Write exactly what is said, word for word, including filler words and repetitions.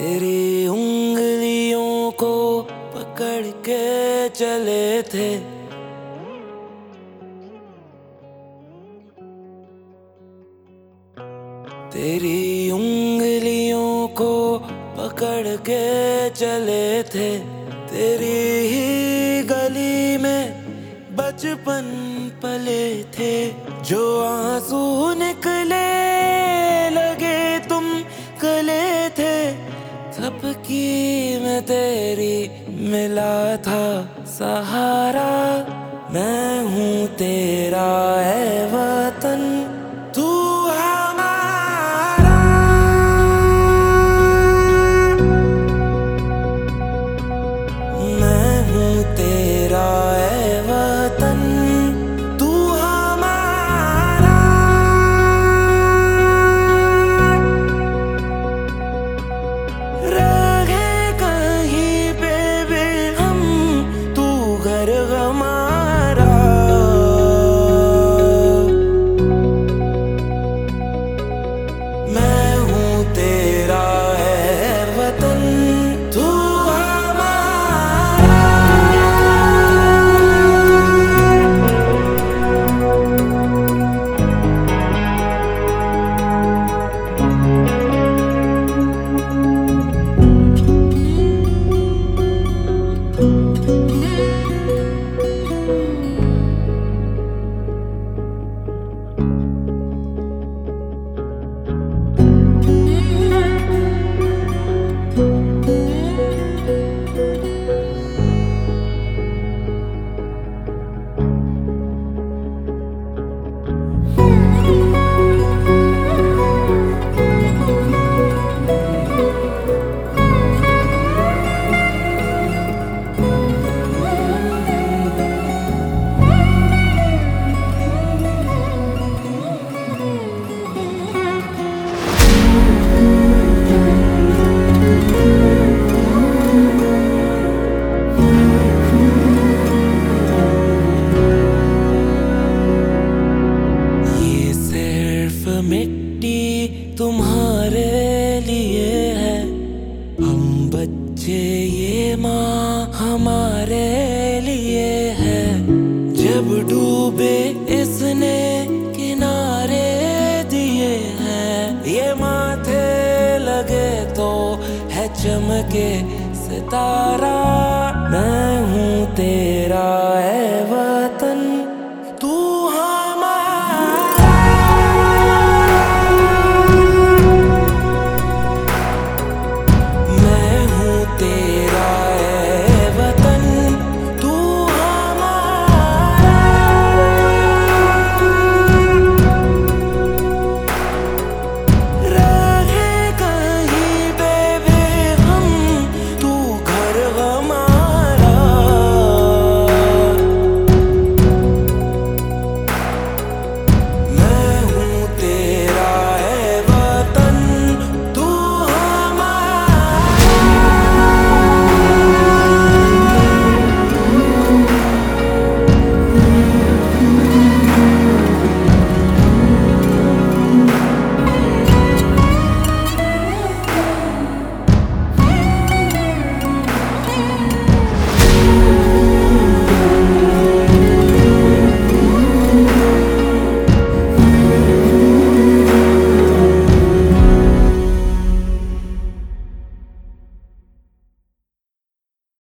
तेरी उंगलियों को पकड़ के चले थे, तेरी उंगलियों को पकड़ के चले थे। तेरी ही गली में बचपन पले थे, जो आंसू निकले लगे तुम गले थे। सबकी मैं तेरी मिला था सहारा, मैं हूँ तेरा ऐ वतन तू हमारा। मैं हूँ तेरा ऐ वतन तू हमारा। रहे कहीं पे भी हम, तू घर हमारा। मैं हूँ तेरा ऐ वतन तू मिट्टी तुम्हारे लिए है, हम बच्चे ये माँ हमारे लिए है। जब डूबे इसने किनारे दिए हैं, ये माथे लगे तो है चमके सितारा। मैं हूँ तेरा